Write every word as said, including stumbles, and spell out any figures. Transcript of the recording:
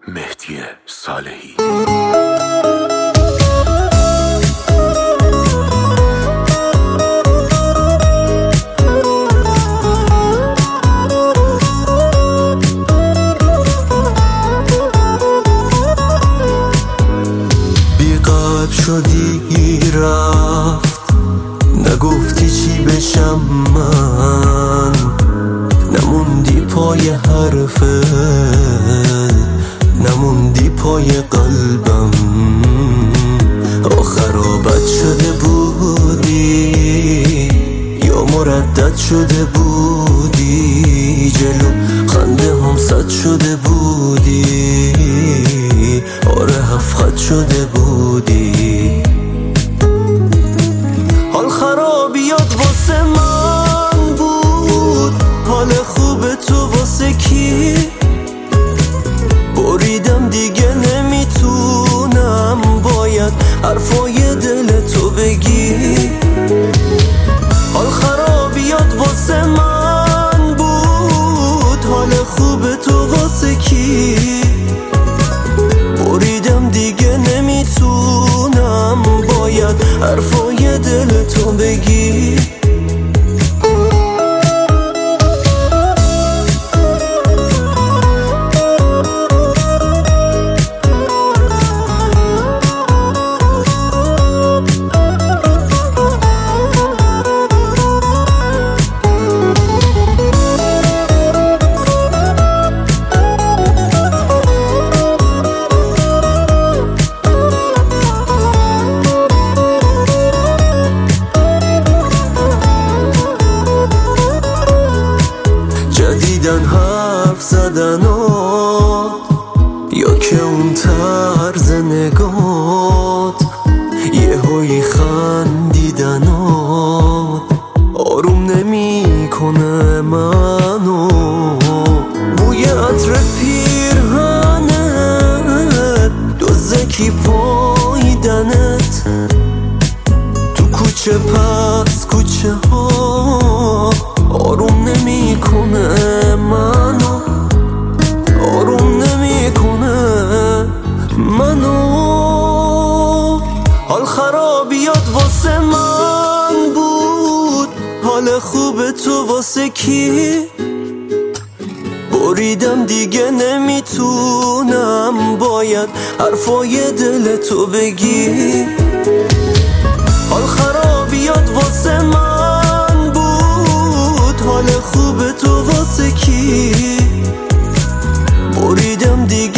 مهدی صالحی. بی‌قدر شدی رفت، نگفتی چی بشم من، نموندی پای حرفت، نموندی پای قلبم. آخرا بد شده بودی یا مردد شده بودی، جلو خنده هم صد شده بودی، آره هفت شده بودی. حال خرابیات واسه من بود، حال خوب تو واسه کی؟ بریدم دیگه نمیتونم، باید حرفای دل تو بگی. حال خرابیات واسه من بود، حال خوب تو واسه کی؟ بریدم دیگه نمیتونم، باید حرفای دل تو بگی. جدیدن حرف زدنات یا که اون طرز نگات، یه هایی خندیدنات آروم نمی کنه منو. بوی عطر پیرهنت، دزدکی پاییدنت تو کوچه پس کوچه ها، آروم نمی کنه منو، آروم نمی کنه منو. حال خرابیات واسه من بود، حال خوب تو واسه کی؟ بریدم دیگه نمیتونم، باید حرفای دل تو بگی. حال خرابیات واسه من بود، حال خوب تو واسه کی؟ بریدم دیگه